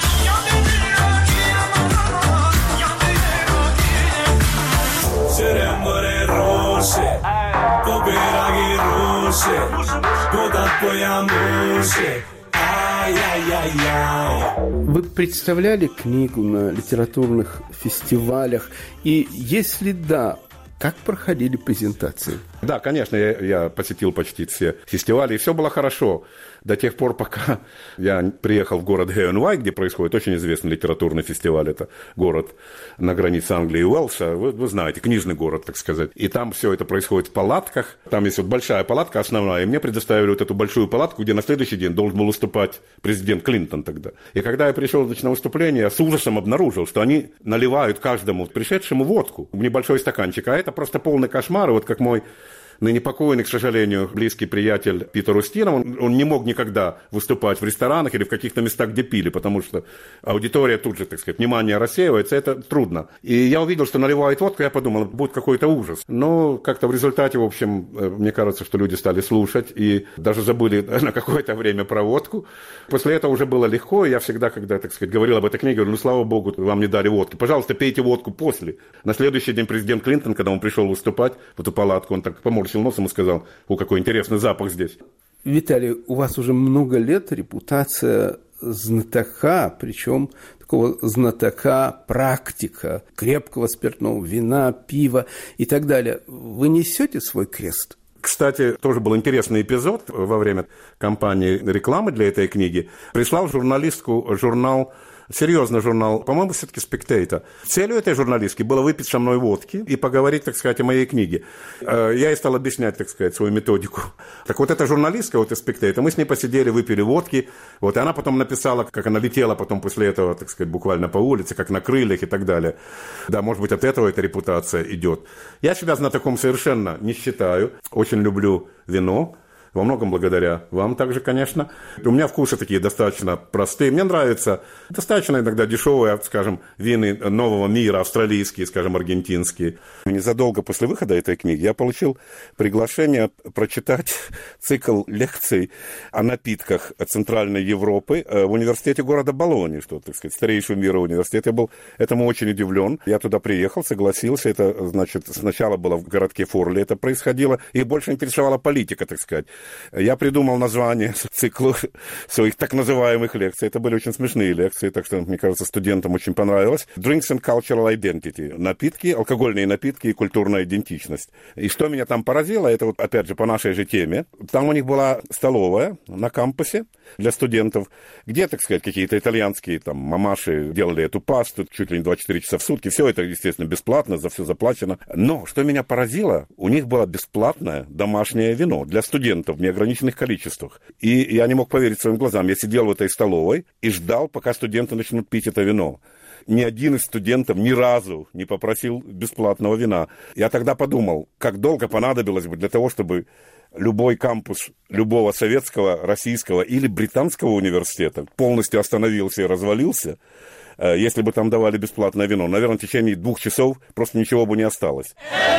Вы представляли книгу на литературных фестивалях? И если да, как проходили презентации? Да, конечно, я, я посетил почти все фестивали, и все было хорошо до тех пор, пока я приехал в город Геонвай, где происходит очень известный литературный фестиваль. Это город на границе Англии и Уэльса. Вы, вы знаете, книжный город, так сказать. И там все это происходит в палатках. Там есть вот большая палатка основная, и мне предоставили вот эту большую палатку, где на следующий день должен был выступать президент Клинтон тогда. И когда я пришел значит, на выступление, я с ужасом обнаружил, что они наливают каждому пришедшему водку в небольшой стаканчик. А это просто полный кошмар. И вот как мой ныне покойный, к сожалению, близкий приятель Питер Устинов, он, он не мог никогда выступать в ресторанах или в каких-то местах, где пили, потому что аудитория тут же, так сказать, внимание рассеивается, это трудно. И я увидел, что наливают водку, я подумал, будет какой-то ужас. Но как-то в результате, в общем, мне кажется, что люди стали слушать и даже забыли на какое-то время про водку. После этого уже было легко, и я всегда, когда, так сказать, говорил об этой книге, говорю, ну, слава богу, вам не дали водки. Пожалуйста, пейте водку после. На следующий день президент Клинтон, когда он пришел выступать в эту палатку, он так поморщился носом и сказал, о, какой интересный запах здесь. Виталий, у вас уже много лет репутация знатока, причем такого знатока, практика, крепкого спиртного, вина, пива и так далее. Вы несете свой крест? Кстати, тоже был интересный эпизод во время кампании рекламы для этой книги. Прислал журналистку журнал, серьезный журнал, по-моему, все-таки «Спектейтор». Целью этой журналистки было выпить со мной водки и поговорить, так сказать, о моей книге. Я ей стал объяснять, так сказать, свою методику. Так вот, эта журналистка, вот из «Спектейтор», мы с ней посидели, выпили водки, вот, и она потом написала, как она летела потом после этого, так сказать, буквально по улице, как на крыльях и так далее. Да, может быть, от этого эта репутация идет. Я себя знатоком совершенно не считаю, очень люблю вино. Во многом благодаря вам также, конечно. У меня вкусы такие достаточно простые. Мне нравятся достаточно иногда дешевые, скажем, вины нового мира, австралийские, скажем, аргентинские. Незадолго после выхода этой книги я получил приглашение прочитать цикл лекций о напитках Центральной Европы в университете города Болоньи, что, так сказать, старейший в мире университет. Я был этому очень удивлен. Я туда приехал, согласился. Это, значит, сначала было в городке Форли это происходило. Их больше интересовала политика, так сказать. Я придумал название циклу своих так называемых лекций. Это были очень смешные лекции, так что, мне кажется, студентам очень понравилось. Drinks and Cultural Identity. Напитки, алкогольные напитки и культурная идентичность. И что меня там поразило, это вот, опять же, по нашей же теме. Там у них была столовая на кампусе для студентов, где, так сказать, какие-то итальянские там мамаши делали эту пасту чуть ли не двадцать четыре часа в сутки. Все это, естественно, бесплатно, за все заплачено. Но, что меня поразило, у них было бесплатное домашнее вино для студентов в неограниченных количествах. И я не мог поверить своим глазам. Я сидел в этой столовой и ждал, пока студенты начнут пить это вино. Ни один из студентов ни разу не попросил бесплатного вина. Я тогда подумал, как долго понадобилось бы для того, чтобы любой кампус любого советского, российского или британского университета полностью остановился и развалился, если бы там давали бесплатное вино. Наверное, в течение двух часов просто ничего бы не осталось.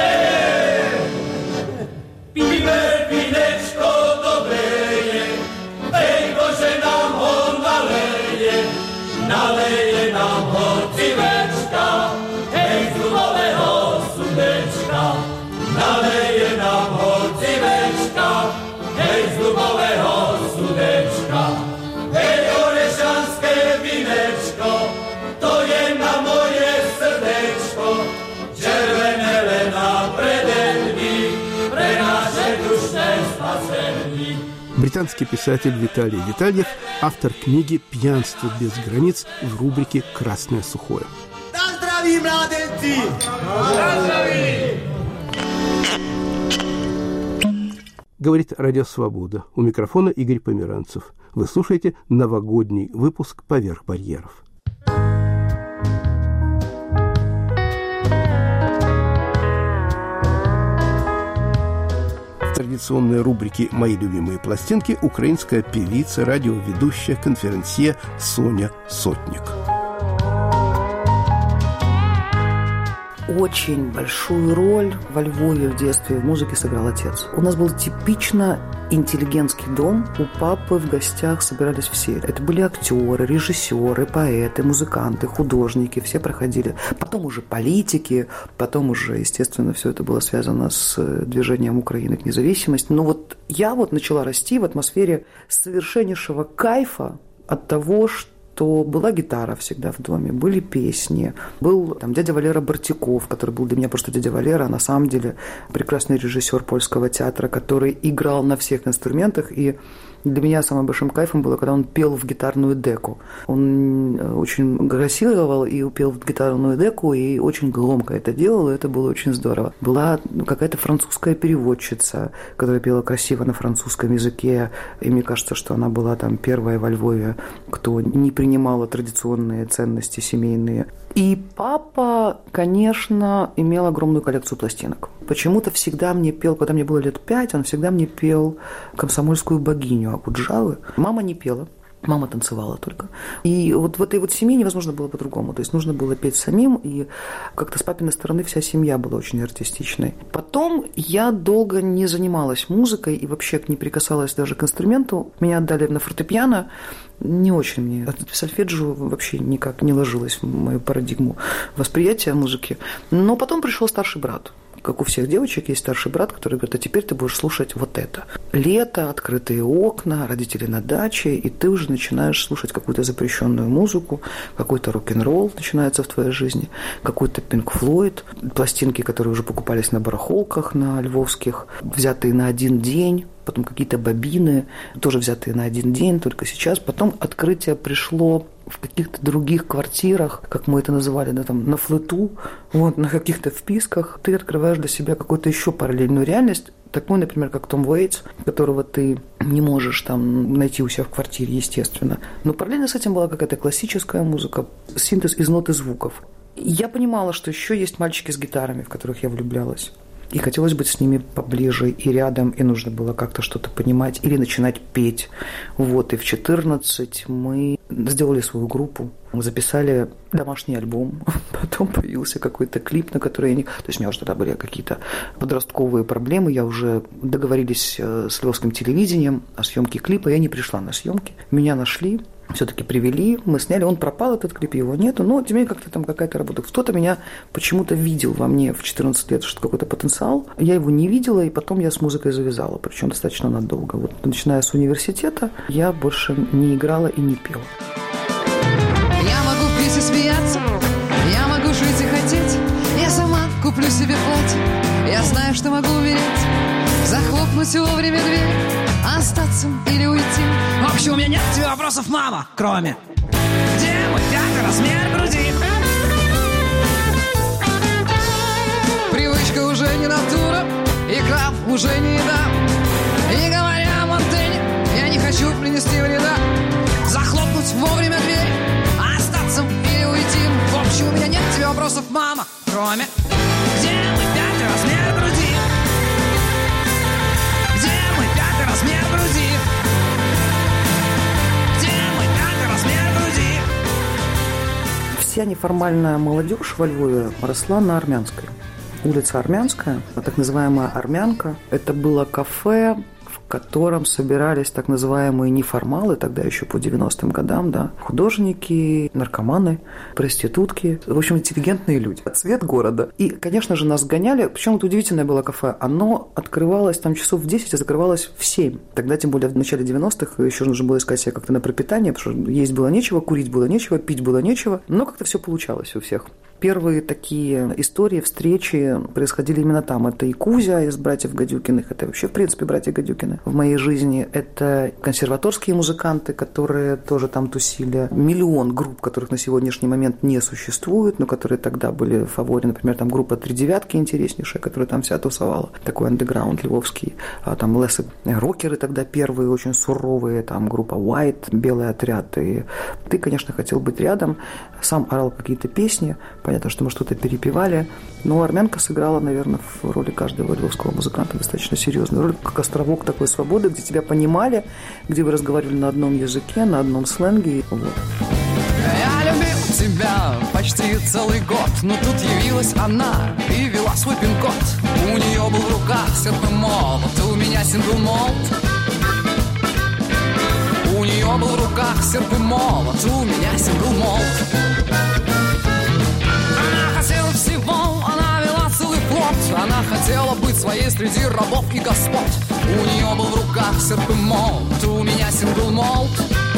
Naleje nam horcivečka, hej z dubového sudečka. Naleje nám horcivečka, hej z dubového sudečka. Hej orešanské vinečko, to je na moje srdečko. Červené lena predenní, pre naše dušné spasení. Британский писатель Виталий Витальев, автор книги «Пьянство без границ» в рубрике «Красное сухое». Да здрави, младенцы! Да здрави! Говорит Радио Свобода. У микрофона Игорь Померанцев. Вы слушаете новогодний выпуск «Поверх барьеров». В традиционной рубрике «Мои любимые пластинки» украинская певица, радиоведущая, конферансье Соня Сотник. очень большую роль во Львове в детстве в музыке сыграл отец. У нас был типично интеллигентский дом. У папы в гостях собирались все. Это были актеры, режиссеры, поэты, музыканты, художники. Все проходили. Потом уже политики. Потом уже, естественно, все это было связано с движением Украины к независимости. Но вот я вот начала расти в атмосфере совершеннейшего кайфа от того, что то была гитара всегда в доме, были песни. Был там дядя Валера Бартяков, который был для меня просто дядя Валера, а на самом деле прекрасный режиссер польского театра, который играл на всех инструментах. И для меня самым большим кайфом было, когда он пел в гитарную деку. Он очень грассировал и пел в гитарную деку, и очень громко это делал, и это было очень здорово. Была какая-то французская переводчица, которая пела красиво на французском языке, и мне кажется, что она была там первая во Львове, кто не принимала традиционные ценности семейные. И папа, конечно, имел огромную коллекцию пластинок. Почему-то всегда мне пел, когда мне было лет пять, он всегда мне пел «Комсомольскую богиню» Акуджавы. Мама не пела. Мама танцевала только. И вот в этой вот семье невозможно было по-другому. То есть нужно было петь самим, и как-то с папиной стороны вся семья была очень артистичной. Потом я долго не занималась музыкой и вообще не прикасалась даже к инструменту. Меня отдали на фортепиано. Не очень мне. Сольфеджио вообще никак не ложилось в мою парадигму восприятия музыки. Но потом пришел старший брат. Как у всех девочек есть старший брат, который говорит: а теперь ты будешь слушать вот это. Лето, открытые окна, родители на даче, и ты уже начинаешь слушать какую-то запрещенную музыку, какой-то рок-н-ролл начинается в твоей жизни, какой-то Pink Floyd, пластинки, которые уже покупались на барахолках, на львовских, взятые на один день, потом какие-то бобины, тоже взятые на один день, только сейчас. Потом открытие пришло в каких-то других квартирах, как мы это называли, да, там, на флоту, вот, на каких-то вписках. Ты открываешь для себя какую-то еще параллельную реальность, такой, например, как Том Уэйтс, которого ты не можешь там найти у себя в квартире, естественно. Но параллельно с этим была какая-то классическая музыка, синтез из нот и звуков. Я понимала, что еще есть мальчики с гитарами, в которых я влюблялась. И хотелось быть с ними поближе и рядом, и нужно было как-то что-то понимать или начинать петь. Вот, и в четырнадцать мы сделали свою группу, записали домашний альбом, потом появился какой-то клип, на который я не... То есть у меня уже тогда были какие-то подростковые проблемы, я уже договорились с львовским телевидением о съемке клипа, я не пришла на съемки. Меня нашли, все-таки привели, мы сняли, он пропал, этот клип, его нету, но тем не менее как-то там какая-то работа. Кто-то меня почему-то видел во мне в четырнадцать лет, что какой-то потенциал, я его не видела, и потом я с музыкой завязала, причем достаточно надолго. Вот, начиная с университета, я больше не играла и не пела. Я могу пить и смеяться, я могу жить и хотеть, я сама куплю себе платье, я знаю, что могу умереть, захлопнуть вовремя дверь, остаться или уйти. В общем, у меня нет тебе вопросов, мама, кроме: где мой пятый размер груди? Привычка уже не натура, и краб уже не еда. И говоря о Монтэне, я не хочу принести вреда. Захлопнуть вовремя дверь, остаться или уйти. В общем, у меня нет тебе вопросов, мама, кроме: где мой пятый размер груди? Где мой пятый размер груди? Где мой пятый размер груди? Вся неформальная молодежь во Львове росла на Армянской. Улица Армянская, так называемая Армянка, это было кафе, в котором собирались так называемые неформалы, тогда еще по девяностым годам, да, художники, наркоманы, проститутки, в общем, интеллигентные люди. Цвет города. И, конечно же, нас гоняли, причем это удивительное было кафе, оно открывалось там часов в десять, а закрывалось в семь. Тогда, тем более, в начале девяностых еще нужно было искать себе как-то на пропитание, потому что есть было нечего, курить было нечего, пить было нечего, но как-то все получалось у всех. Первые такие истории, встречи происходили именно там. Это и Кузя из «Братьев Гадюкиных», это вообще, в принципе, братья Гадюкины в моей жизни. Это консерваторские музыканты, которые тоже там тусили. Миллион групп, которых на сегодняшний момент не существует, но которые тогда были в фаворе. Например, там группа «Три девятки» интереснейшая, которая там вся тусовала. Такой андеграунд львовский. А там лесы рокеры тогда первые, очень суровые. Там группа «White», «Белый отряд». И ты, конечно, хотел быть рядом. Сам орал какие-то песни. Понятно, что мы что-то перепевали, но армянка сыграла, наверное, в роли каждого львовского музыканта достаточно серьезную роль, как островок такой свободы, где тебя понимали, где вы разговаривали на одном языке, на одном сленге. Вот. Я любил тебя почти почти целый год. Но тут явилась она и вела свой пин-код. У нее был в руках серп и молот, у меня сингл-молот. У нее был в руках серп и молот, у меня сингл-молот. Она хотела всего, она вела целый флот. Она хотела быть своей среди рабов и господ. У нее был в руках серп и молот, у меня сингл-молот.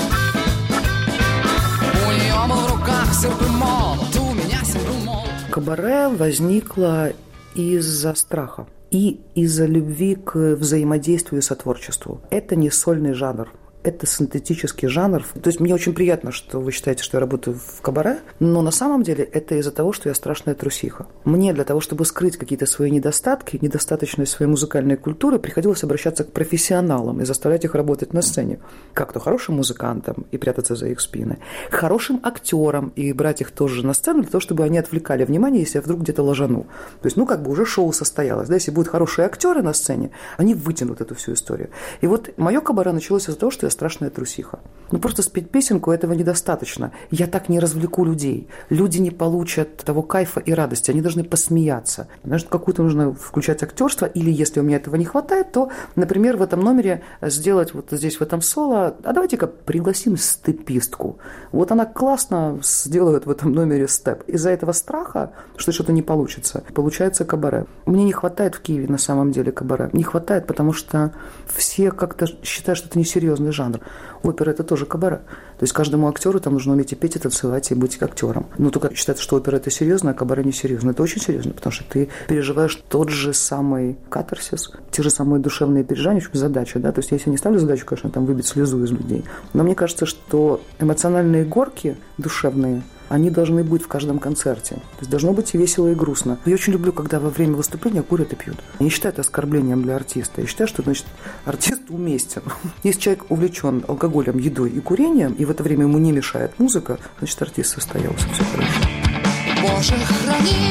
У нее был в руках серп и молот, у меня сингл-молот. Кабаре возникло из-за страха и из-за любви к взаимодействию и сотворчеству. Это не сольный жанр. Это синтетический жанр. То есть мне очень приятно, что вы считаете, что я работаю в кабаре, но на самом деле это из-за того, что я страшная трусиха. Мне для того, чтобы скрыть какие-то свои недостатки, недостаточность своей музыкальной культуры, приходилось обращаться к профессионалам и заставлять их работать на сцене. Как-то хорошим музыкантам и прятаться за их спины, хорошим актерам и брать их тоже на сцену для того, чтобы они отвлекали внимание, если я вдруг где-то ложану. То есть, ну, как бы уже шоу состоялось. Да? Если будут хорошие актеры на сцене, они вытянут эту всю историю. И вот мое кабаре началось из-за того, что я страшная трусиха. Ну, просто спеть песенку этого недостаточно. Я так не развлеку людей. Люди не получат того кайфа и радости. Они должны посмеяться. Значит, какую-то нужно включать актерство. Или, если у меня этого не хватает, то, например, в этом номере сделать вот здесь, в этом соло, а давайте-ка пригласим степистку. Вот она классно сделает в этом номере степ. Из-за этого страха, что что-то не получится, получается кабаре. Мне не хватает в Киеве, на самом деле, кабаре. Не хватает, потому что все как-то считают, что это несерьезный жанр. Опера – это тоже кабаре. То есть каждому актеру там нужно уметь и петь, и танцевать, и быть актером. Но только считается, что опера – это серьезно, а кабаре не серьезно. Это очень серьезно, потому что ты переживаешь тот же самый катарсис, те же самые душевные переживания, задача, да. То есть я себе не ставлю задачу, конечно, там выбить слезу из людей. Но мне кажется, что эмоциональные горки душевные, они должны быть в каждом концерте. То есть должно быть и весело, и грустно. Я очень люблю, когда во время выступления курят и пьют. Я не считаю это оскорблением для артиста. Я считаю, что, значит, артист уместен. Если человек увлечен алкоголем, едой и курением, и в это время ему не мешает музыка, значит, артист состоялся. Все хорошо. Боже, храни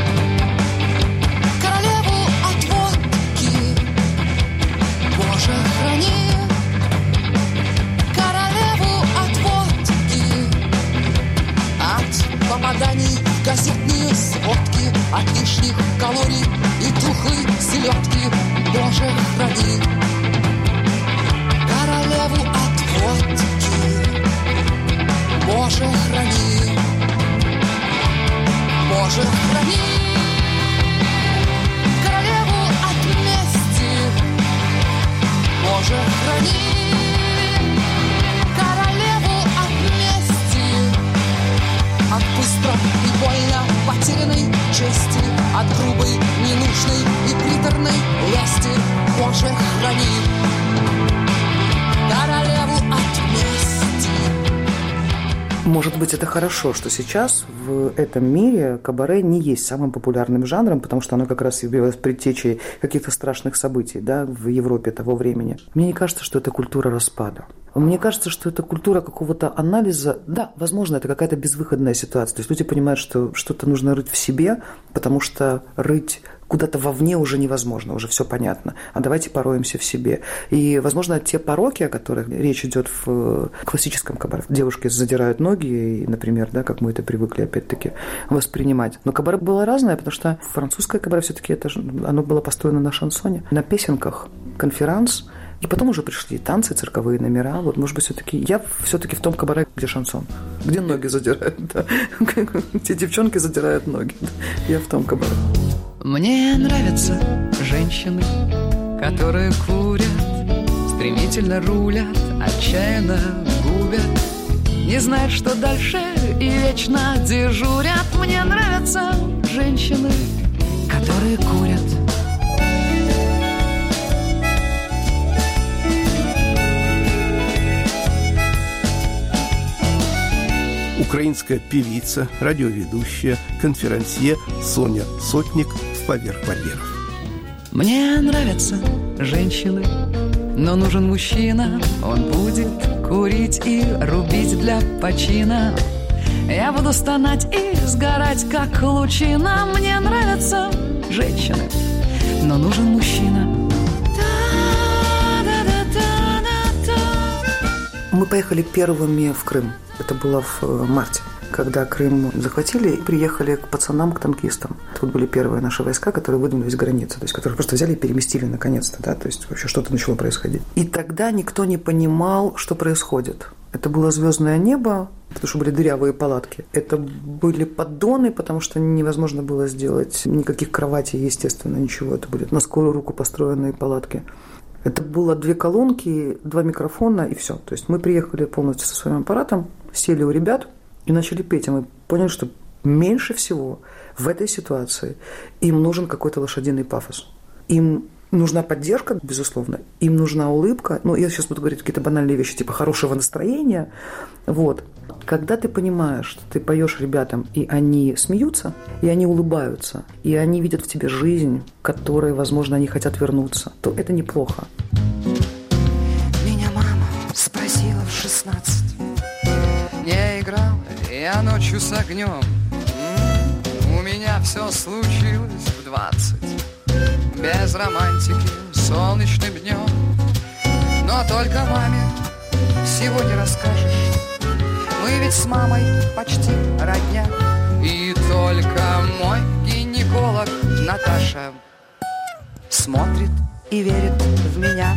королеву от водки. Боже, храни королеву от водки. От попаданий в газетные сводки, от лишних калорий и тухлой селедки. Боже, храни королеву от водки. Боже, храни. Боже, храни королеву от мести. Боже, храни королеву от мести. От быстро и больно потерянной чести, от грубой, ненужной и приторной лести. Боже, храни королеву от мести. Может быть, это хорошо, что сейчас в этом мире кабаре не есть самым популярным жанром, потому что оно как раз явилось предтечей каких-то страшных событий, да, в Европе того времени. Мне не кажется, что это культура распада. Мне кажется, что это культура какого-то анализа. Да, возможно, это какая-то безвыходная ситуация. То есть люди понимают, что что-то нужно рыть в себе, потому что рыть куда-то вовне уже невозможно, уже все понятно. А давайте пороемся в себе. И, возможно, те пороки, о которых речь идет в классическом кабаре. Девушки задирают ноги, например, да, как мы это привыкли, опять-таки, воспринимать. Но кабаре было разное, потому что французское кабаре все-таки это, оно было построено на шансоне, на песенках, конферанс. И потом уже пришли танцы, цирковые номера. Вот, может быть, все-таки я все-таки в том кабаре, где шансон, где ноги задирают, да. Те девчонки задирают ноги. Да. Я в том кабаре. Мне нравятся женщины, которые курят, стремительно рулят, отчаянно губят, не знают, что дальше, и вечно дежурят. Мне нравятся женщины, которые курят. Украинская певица, радиоведущая, конферансье Соня Сотник в «Поверх барьеров». Мне нравятся женщины, но нужен мужчина. Он будет курить и рубить для почина. Я буду стонать и сгорать, как лучина. Мне нравятся женщины, но нужен мужчина. Мы поехали первыми в Крым. Это было в марте. Когда Крым захватили, приехали к пацанам, к танкистам. Тут были первые наши войска, которые выдвинулись к границе, то есть которые просто взяли и переместили наконец-то, да, то есть вообще что-то начало происходить. И тогда никто не понимал, что происходит. Это было звездное небо, потому что были дырявые палатки. Это были поддоны, потому что невозможно было сделать никаких кроватей, естественно, ничего. Это были на скорую руку построенные палатки. Это было две колонки, два микрофона и все. То есть мы приехали полностью со своим аппаратом, сели у ребят и начали петь. И мы поняли, что меньше всего в этой ситуации им нужен какой-то лошадиный пафос. Им нужна поддержка, безусловно, им нужна улыбка. Ну, я сейчас буду говорить какие-то банальные вещи, типа хорошего настроения. Вот. Когда ты понимаешь, что ты поешь ребятам, и они смеются, и они улыбаются, и они видят в тебе жизнь, которой, возможно, они хотят вернуться, то это неплохо. Меня мама спросила в шестнадцать. Не играл я ночью с огнем. У меня все случилось в двадцать. Без романтики, солнечным днем. Но только маме сегодня расскажешь. Мы ведь с мамой почти родня. И только мой гинеколог Наташа смотрит и верит в меня.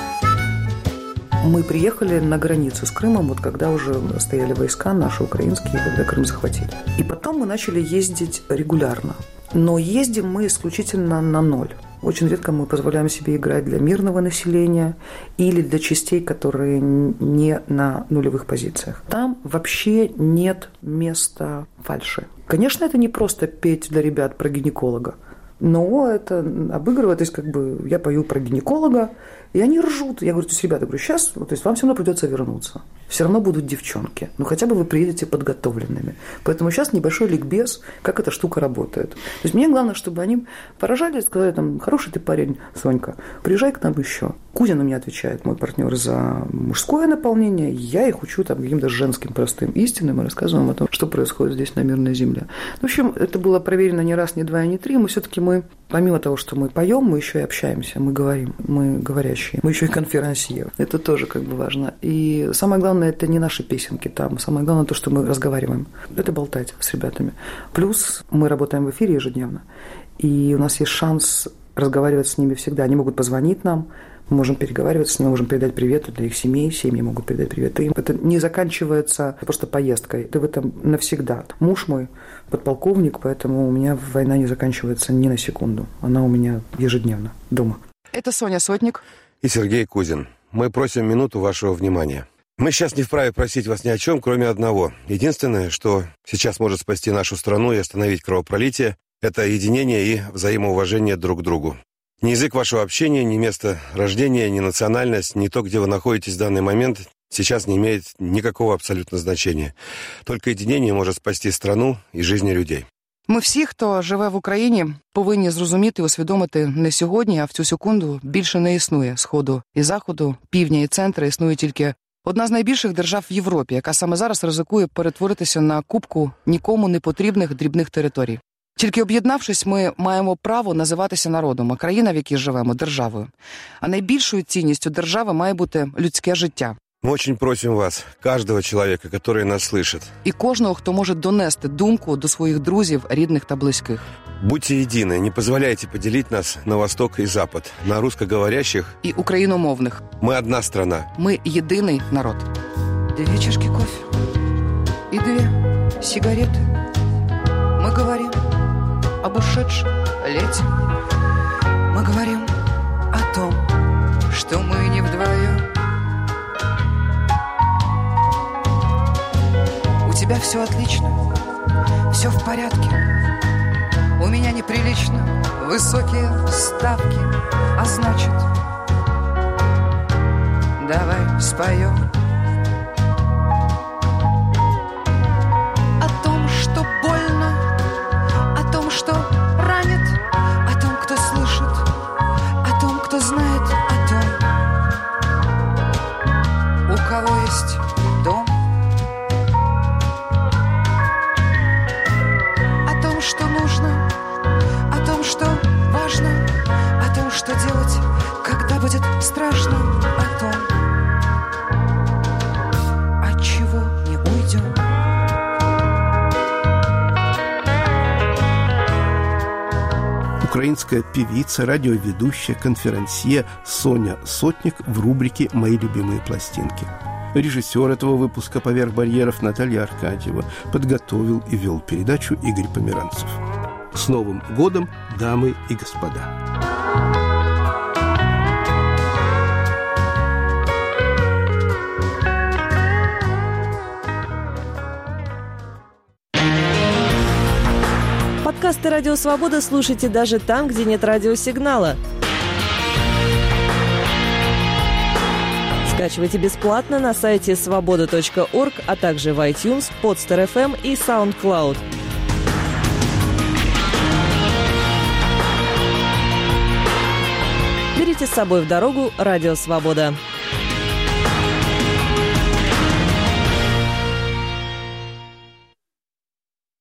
Мы приехали на границу с Крымом, вот когда уже стояли войска наши украинские, когда Крым захватили. И потом мы начали ездить регулярно. Но ездим мы исключительно на ноль. Очень редко мы позволяем себе играть для мирного населения или для частей, которые не на нулевых позициях. Там вообще нет места фальши. Конечно, это не просто петь для ребят про гинеколога, но это обыгрывает, то есть как бы я пою про гинеколога, и они ржут. Я говорю, то есть, ребята, говорю, сейчас, то есть вам все равно придется вернуться. Все равно будут девчонки. Ну, хотя бы вы приедете подготовленными. Поэтому сейчас небольшой ликбез, как эта штука работает. То есть мне главное, чтобы они поражали, сказали, там, хороший ты парень, Сонька, приезжай к нам еще. Кузя на меня отвечает, мой партнер, за мужское наполнение. Я их учу там каким-то женским простым истинам и рассказываем о том, что происходит здесь на мирной земле. В общем, это было проверено не раз, не два, не три. Мы все-таки мы, помимо того, что мы поем, мы еще и общаемся, мы говорим, мы говорящие. Мы еще и конферансье. Это тоже как бы важно. И самое главное, это не наши песенки там. Самое главное то, что мы разговариваем. Это болтать с ребятами. Плюс мы работаем в эфире ежедневно. И у нас есть шанс разговаривать с ними всегда. Они могут позвонить нам, мы можем переговариваться с ними, можем передать привет для их семей, семьи могут передать привет им. Это не заканчивается просто поездкой. Ты в этом навсегда. Муж мой подполковник, поэтому у меня война не заканчивается ни на секунду. Она у меня ежедневно дома. Это Соня Сотник. И Сергей Кузин. Мы просим минуту вашего внимания. Мы сейчас не вправе просить вас ни о чем, кроме одного. Единственное, что сейчас может спасти нашу страну и остановить кровопролитие, это единение и взаимоуважение друг к другу. Ни язык вашего общения, ни место рождения, ни национальность, ни то, где вы находитесь в данный момент, сейчас не имеет никакого абсолютно значения. Только единение може спасти страну і жизни людей. Ми всі, хто живе в Україні, повинні зрозуміти і усвідомити не сьогодні, а в цю секунду більше не існує Сходу і Заходу, Півдня і Центра. Існує тільки одна з найбільших держав в Європі, яка саме зараз ризикує перетворитися на купку нікому не потрібних дрібних територій. Тільки об'єднавшись, ми маємо право називатися народом, а країна, в якій живемо, державою. А найбільшою цінністю держави має бути людське життя. Мы очень просим вас, каждого человека, который нас слышит. І кожного, хто може донести думку до своїх друзів, рідних та близьких. Будьте едины, не позволяйте поделить нас на восток и запад, на русскоговорящих і україномовних. Мы одна страна. Мы єдиний народ. Две чашки кофе и две сигареты. Мы говорим об ушедшем лете. Мы говорим о том, что мы не вдвоем. У тебя все отлично, все в порядке. У меня неприлично высокие ставки. А значит, давай споем о том, что больно, о том, что ранит, о том, кто слышит, о том, кто знает, о том, у кого есть дом. Что нужно, о том, что важно, о том, что делать, когда будет страшно, о том, от чего не уйдем. украинская певица, радиоведущая, конферансье Соня Сотник в рубрике «Мои любимые пластинки». Режиссер этого выпуска «Поверх барьеров» Наталья Аркадьева. Подготовил и вел передачу Игорь Померанцев. С Новым годом, дамы и господа! Подкасты «Радио Свобода» слушайте даже там, где нет радиосигнала. Скачивайте бесплатно на сайте свобода точка орг, а также в iTunes, Podster эф эм и SoundCloud. Берите с собой в дорогу «Радио Свобода».